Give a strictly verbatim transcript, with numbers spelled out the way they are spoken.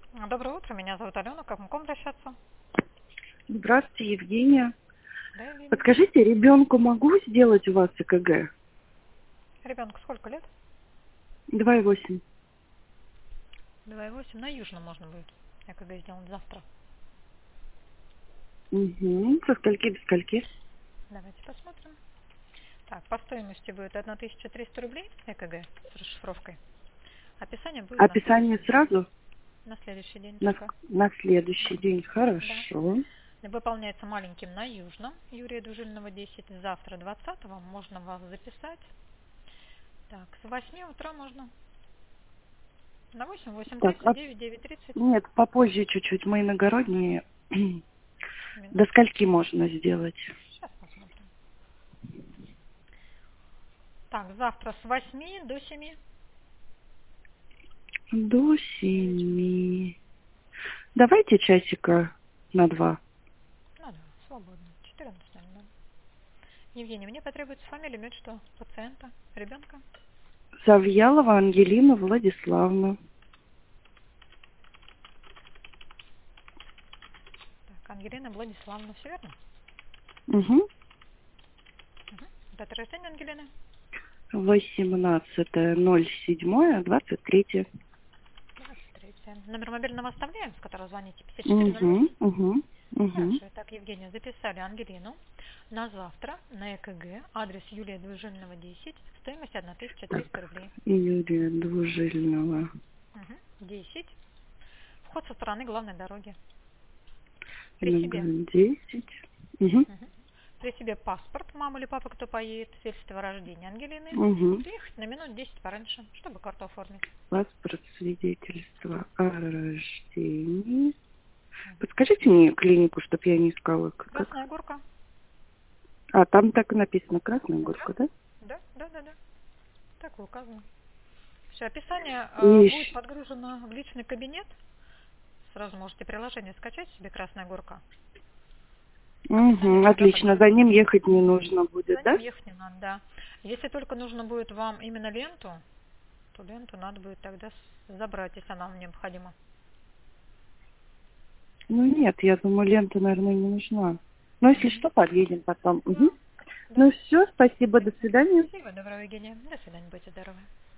Доброе утро, меня зовут Алена. Как могу обращаться? Здравствуйте, Евгения. Да, Евгения. Подскажите, ребенку могу сделать у вас ЭКГ? Ребенку сколько лет? Два и восемь. Два и восемь. На Южном можно будет. Я когда сделать завтра. Угу. Со скольки до скольки? Давайте посмотрим. Так, по стоимости будет тысяча триста рублей ЭКГ с расшифровкой. Описание будет на Описание следующий, сразу? на следующий день На, только. на следующий день. Да. Хорошо. Выполняется маленьким на Южном. Юрия Дужильного, десять. Завтра двадцатого можно вас записать. Так, с восьми утра можно. На восемь, восемь Так, тридцать, а... девять, девять тридцать. нет, попозже чуть-чуть. Мы иногородние. До скольки можно сделать? Сейчас посмотрим. Так, завтра с восьми до семи. До семи. Давайте часика на два. Ну да, свободно. четырнадцать ноль ноль. Евгений, мне потребуется фамилия, имя, что? Пациента, ребенка? Завьялова Ангелина Владиславовна. Так, Ангелина Владиславовна, все верно? Угу. Угу. Дата рождения Ангелины? Восемнадцатое ноль седьмое двадцать третье. двадцать третье. Номер мобильного оставляем, с которого звоните, пятьдесят четыре ноль Угу, восемь. угу, угу. Хорошо, итак, Евгения, записали Ангелину на завтра на ЭКГ, адрес Юлия Двужильного, десять, стоимость тысяча триста Так, рублей. Юрия Двужильного. Угу. десять. Вход со стороны главной дороги. При себе. десять. Угу. Мгм. При себе паспорт, мама или папа, кто поедет, свидетельство о рождении Ангелины. Угу. Приехать на минут десять пораньше, чтобы карту оформить. Паспорт, свидетельство о рождении. Мгм. Подскажите мне клинику, чтобы я не искала. к- Красная Как? горка. А, там так и написано, Красная Да, Горка, да? да, да, да, да. Так и указано. Все, описание э, И... будет подгружено в личный кабинет. Сразу можете приложение скачать себе «Красная горка». Описание Угу, туда отлично, за подгружено. ним ехать не нужно За будет, ним да? ехать не надо, да. Если только нужно будет вам именно ленту, то ленту надо будет тогда с- забрать, если она вам необходима. Ну нет, я думаю, лента, наверное, не нужна. Но если Мгм. что, подъедем потом. Угу. Да, да. Ну все, спасибо, до свидания. Спасибо, доброго, Евгения. До свидания, будьте здоровы.